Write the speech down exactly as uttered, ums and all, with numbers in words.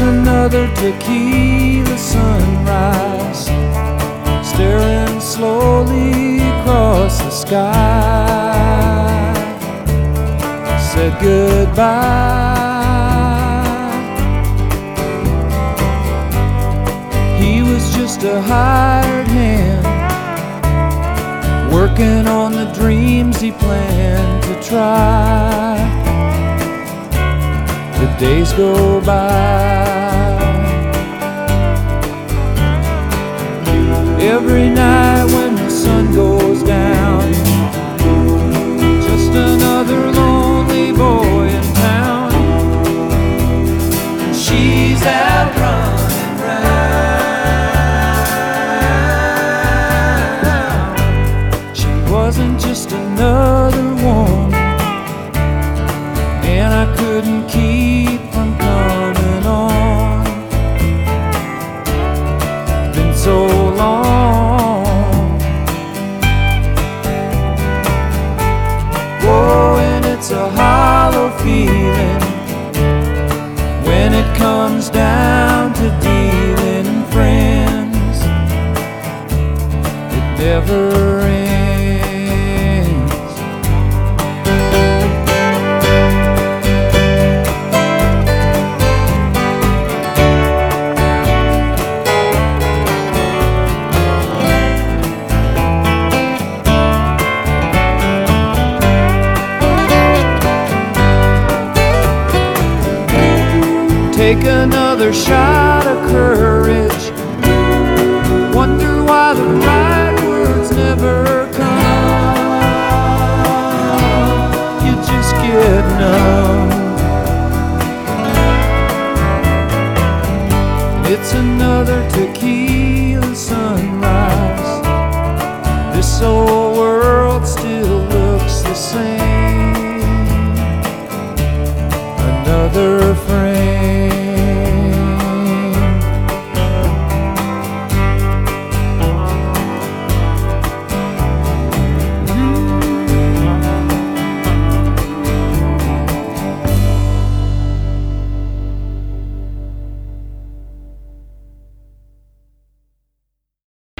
another tequila sunrise, staring slowly across the sky. Said goodbye. He was just a hired hand, working on the dreams he planned to try. The days go by. Every night when the sun goes down, just another lonely boy in town. She's out running round. She wasn't just another woman, and I couldn't keep from coming on. Been so long. Whoa, and it's a hollow feeling when it comes down to dealing in friends. It never ends. Take another shot of courage,